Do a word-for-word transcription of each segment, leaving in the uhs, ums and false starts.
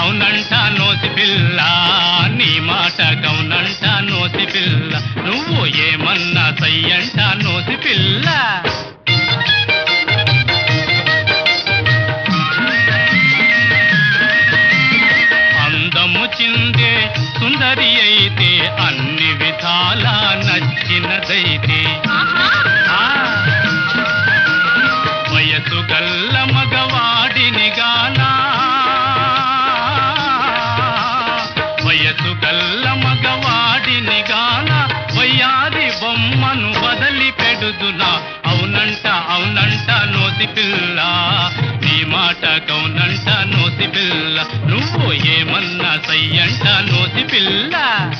అవునంట నోసి పిల్ల, నీ మాట గౌనంట నోసి పిల్ల, నువ్వు ఏమన్నా సయ్యంట నోసి పిల్ల. అందము చిందే సుందరి అయితే అన్ని విధాలా నచ్చినదైతే, వయసు గల్ల మగవాడిని గానా, వయసు గల్ల మగవాడిని గానా, వయ్యారి బొమ్మను వదలి పెడుదునా. అవునంట అవునంట నోసి పిల్ల, నీ మాట గౌనంట నోసి పిల్ల, నువ్వు ఏమన్నా సయ్యంట నోసి పిల్ల.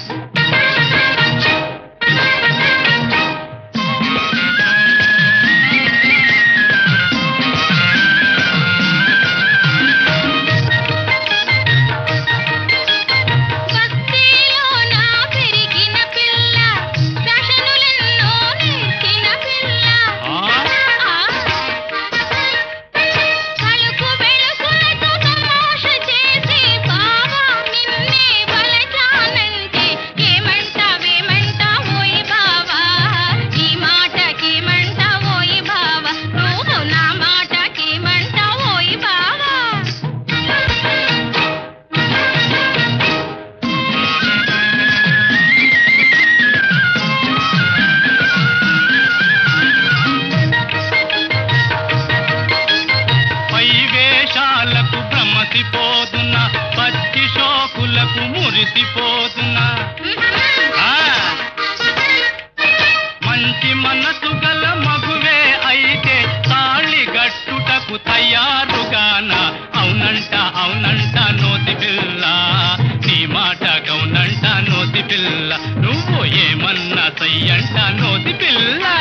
పోతున్నా పచ్చి షోకులకు మురిసిపోతున్నా, మంచి మనసు గల మగువే అయితే తాళి గట్టుటకు తయారుగానా. అవునంట అవునంట నోసి పిల్ల, నీ మాట గౌనంట నోసి పిల్ల, నువ్వు ఏమన్నా సయ్యంట నోసి పిల్ల.